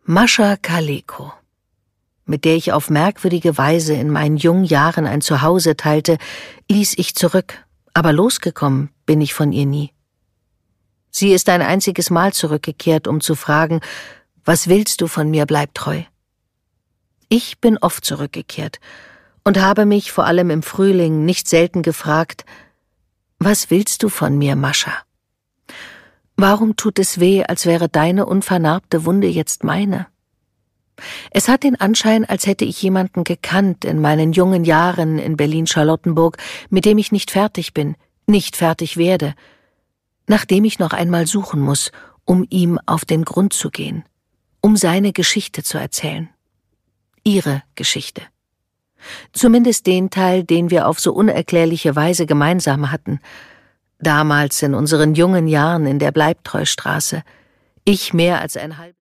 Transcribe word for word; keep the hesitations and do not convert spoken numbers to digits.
Mascha Kaleko, mit der ich auf merkwürdige Weise in meinen jungen Jahren ein Zuhause teilte, ließ ich zurück, aber losgekommen bin ich von ihr nie. Sie ist ein einziges Mal zurückgekehrt, um zu fragen, »Was willst du von mir, bleib treu?« Ich bin oft zurückgekehrt und habe mich, vor allem im Frühling, nicht selten gefragt, »Was willst du von mir, Mascha?« Warum tut es weh, als wäre deine unvernarbte Wunde jetzt meine? Es hat den Anschein, als hätte ich jemanden gekannt in meinen jungen Jahren in Berlin-Charlottenburg, mit dem ich nicht fertig bin, nicht fertig werde, nach dem ich noch einmal suchen muss, um ihm auf den Grund zu gehen, um seine Geschichte zu erzählen. Ihre Geschichte. Zumindest den Teil, den wir auf so unerklärliche Weise gemeinsam hatten. Damals in unseren jungen Jahren in der Bleibtreustraße. Ich mehr als ein halb